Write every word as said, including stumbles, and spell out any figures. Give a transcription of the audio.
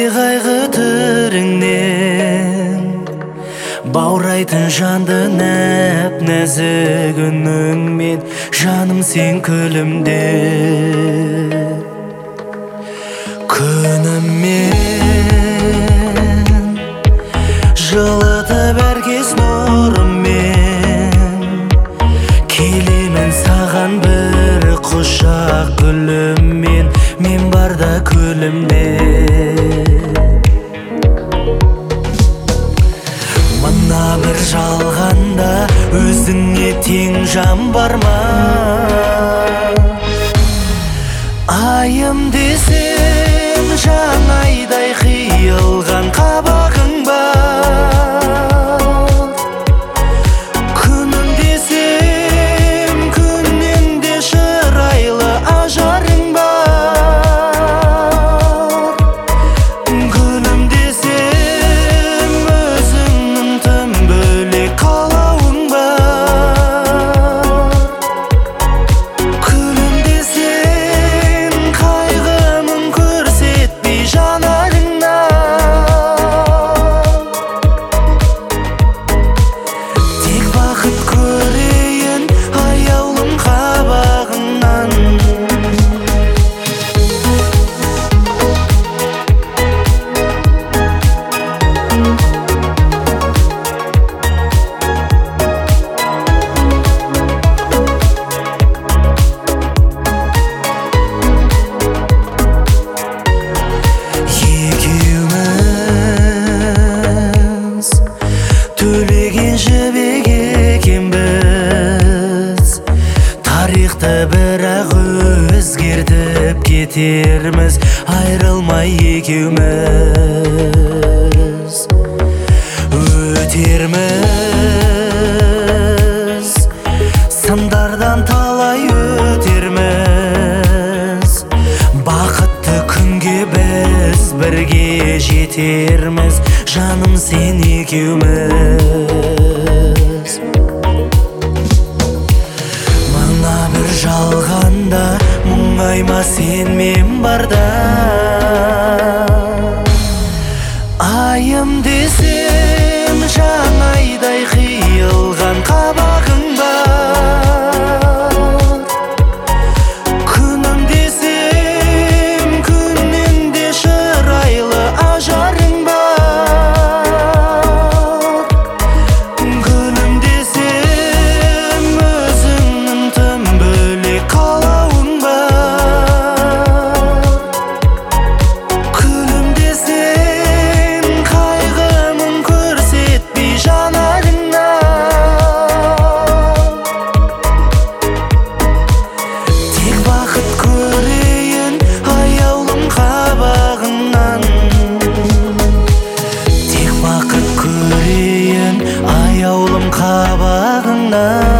қайғы түріңнен баурайтын жанды нәп нәзік үніңмен жаным сен күлімде күніммен жылытып әр кез нұрыммен келемін саған бір құшақ гүліммен мен барда күлімде мына бір жалғанда өзіңе тең жан бар ма айым десем жаңайдай қиылған қабағың бар күнім десем күннен де шырайлы ажарың бар гүлім десем өзіңнің тым бөлек қалауың бар күлім десем қайғымын көрсетпей жанарыңнан тек бақыт көрейін аяулым қабағыңнан екеуміз төлеген жібек екенбіз тарихты бірақ өзгертіп кетерміз айрылмай екеуміз өтерміз сындардан талай өтерміз бақытты күнге біз бірге жетерміз жаным сен екеуміз мына бір жалғанда мұңайма сен мен барда айым десем жаңайдай қиылған қабағың бар күнім десем күннен де шырайлы ажарың бар гүлім десем өзіңнің тым бөлек қалауың бар күлім десем қайғымын көрсетпей жанарыңнан тек бақыт көрейін аяулым қабағыңнан тек бақыт көрейін аяулым қабағыңнан